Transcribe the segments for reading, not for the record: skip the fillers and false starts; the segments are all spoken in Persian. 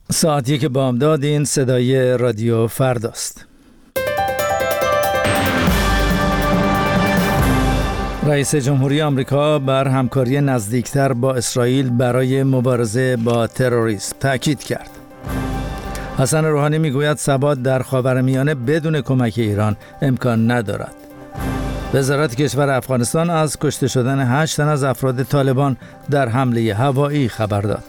ساعت 1 بامداد. این صدای رادیو فرداست. رئیس جمهوری آمریکا بر همکاری نزدیکتر با اسرائیل برای مبارزه با تروریسم تأکید کرد. حسن روحانی میگوید ثبات در خاورمیانه بدون کمک ایران امکان ندارد. وزارت کشور افغانستان از کشته شدن 8 تن از افراد طالبان در حمله هوایی خبر داد.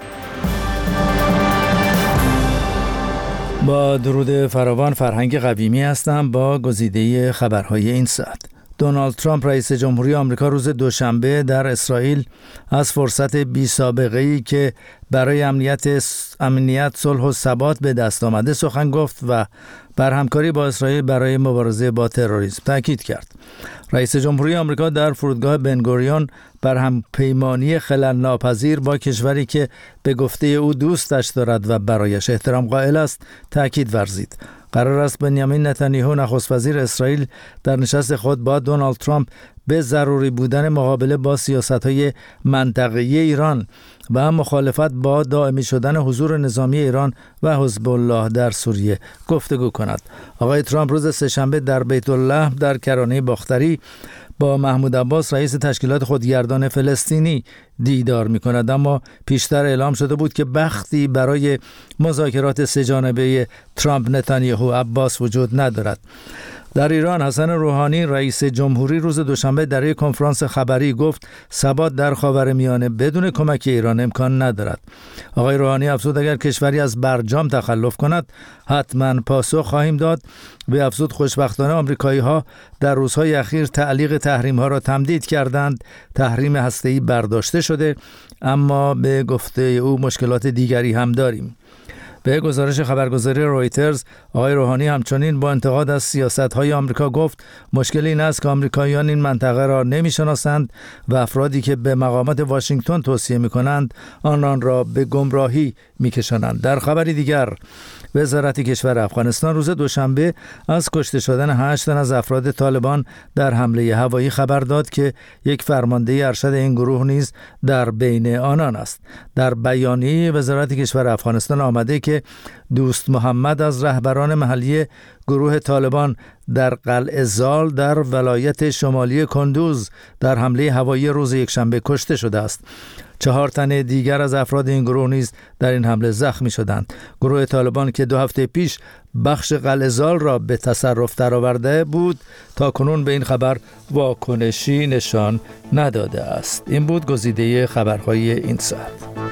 با درود فراوان، فرهنگ قویمی هستم با گزیده خبرهای این ساعت. دونالد ترامپ رئیس جمهوری آمریکا روز دوشنبه در اسرائیل از فرصت بی سابقه‌ای که برای امنیت، صلح و ثبات به دست آمده سخن گفت و بر همکاری با اسرائیل برای مبارزه با تروریسم تاکید کرد. رئیس جمهوری آمریکا در فرودگاه بنگوریون بر همپیمانی خلل ناپذیر با کشوری که به گفته او دوستش دارد و برایش احترام قائل است تاکید ورزید. قرار است بنیامین نتانیاهو نخست وزیر اسرائیل در نشست خود با دونالد ترامپ به ضروری بودن مقابله با سیاست‌های منطقه‌ای ایران و مخالفت با دائمی شدن حضور نظامی ایران و حزب الله در سوریه گفتگو کند. آقای ترامپ روز سه‌شنبه در بیت الله در کرانه باختری با محمود عباس رئیس تشکیلات خودگردان فلسطینی دیدار می‌کند، اما پیشتر اعلام شده بود که بختی برای مذاکرات سه‌جانبه ترامپ نتانیاهو عباس وجود ندارد. در ایران حسن روحانی رئیس جمهوری روز دوشنبه در یک کنفرانس خبری گفت ثبات در خاورمیانه بدون کمک ایران امکان ندارد. آقای روحانی افزود اگر کشوری از برجام تخلف کند حتما پاسخ خواهیم داد. به افزود خوشبختانه آمریکایی‌ها در روزهای اخیر تعلیق تحریم‌ها را تمدید کردند. تحریم هسته‌ای برداشته شده، اما به گفته او مشکلات دیگری هم داریم. به گزارش خبرگزاری رویترز، آقای روحانی همچنین با انتقاد از سیاست‌های آمریکا گفت مشکل این است که آمریکاییان این منطقه را نمی‌شناسند و افرادی که به مقامات واشنگتن توصیه می‌کنند آنان را به گمراهی می‌کشانند. در خبری دیگر، وزارت کشور افغانستان روز دوشنبه از کشته شدن 8 تن از افراد طالبان در حمله هوایی خبر داد که یک فرمانده ارشد این گروه نیز در بین آنان است. در بیانیه وزارت کشور افغانستان آمده که دوست محمد از رهبران محلی گروه طالبان در قلعه زال در ولایت شمالی کندوز در حمله هوایی روز یکشنبه کشته شده است. 4 تن دیگر از افراد این گروه نیز در این حمله زخمی شدند. گروه طالبان که 2 هفته پیش بخش قلعه زال را به تصرف درآورده بود تا کنون به این خبر واکنشی نشان نداده است. این بود گزیده خبرهای این ساعت.